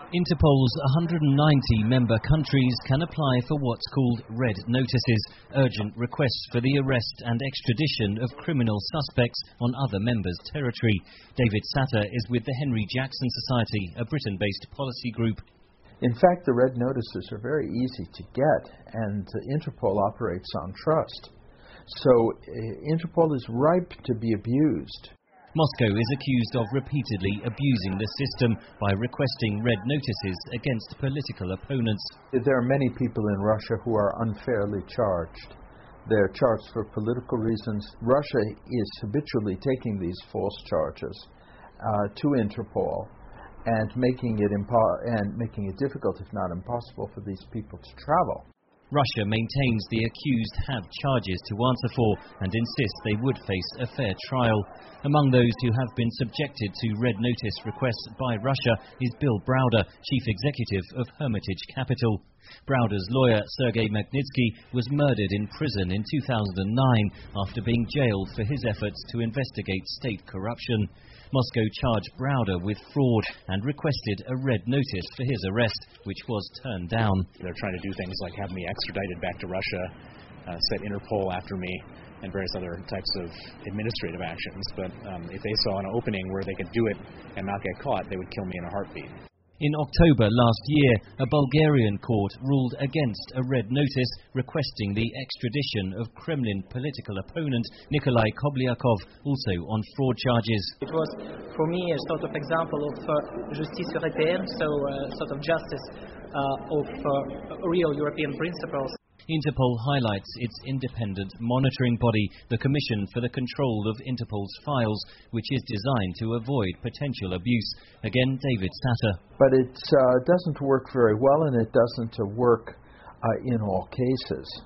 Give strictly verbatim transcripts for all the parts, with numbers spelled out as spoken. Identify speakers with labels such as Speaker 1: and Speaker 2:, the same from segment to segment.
Speaker 1: Interpol's one hundred ninety member countries can apply for what's called red notices, urgent requests for the arrest and extradition of criminal suspects on other members' territory. David Satter is with the Henry Jackson Society, a Britain-based policy group.
Speaker 2: In fact, the red notices are very easy to get, and Interpol operates on trust. So uh, Interpol is ripe to be abused.
Speaker 1: Moscow is accused of repeatedly abusing the system by requesting red notices against political opponents.
Speaker 2: There are many people in Russia who are unfairly charged. They're charged for political reasons. Russia is habitually taking these false charges uh, to Interpol and making it impo- and making it difficult, if not impossible, for these people to travel.
Speaker 1: Russia maintains the accused have charges to answer for and insists they would face a fair trial. Among those who have been subjected to red notice requests by Russia is Bill Browder, chief executive of Hermitage Capital. Browder's lawyer, Sergei Magnitsky, was murdered in prison in two thousand nine after being jailed for his efforts to investigate state corruption. Moscow charged Browder with fraud and requested a red notice for his arrest, which was turned down.
Speaker 3: They're trying to do things like have me extradited back to Russia, uh, set Interpol after me, and various other types of administrative actions. But um, if they saw an opening where they could do it and not get caught, they would kill me in a heartbeat.
Speaker 1: In October last year, a Bulgarian court ruled against a red notice requesting the extradition of Kremlin political opponent Nikolai Kobliakov, also on fraud charges.
Speaker 4: It was, for me, a sort of example of uh, justice européenne, so uh, sort of justice uh, of uh, real European principles.
Speaker 1: Interpol highlights its independent monitoring body, the Commission for the Control of Interpol's Files, which is designed to avoid potential abuse. Again, David Satter.
Speaker 2: But it uh, doesn't work very well, and it doesn't uh, work uh, in all cases.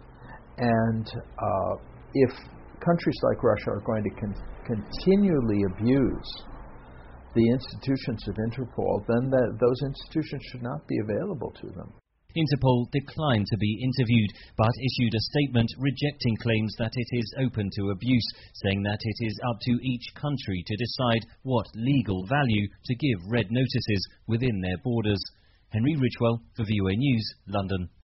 Speaker 2: And uh, if countries like Russia are going to con- continually abuse the institutions of Interpol, then the, those institutions should not be available to them.
Speaker 1: Interpol declined to be interviewed, but issued a statement rejecting claims that it is open to abuse, saying that it is up to each country to decide what legal value to give red notices within their borders. Henry Ridgwell for V O A News, London.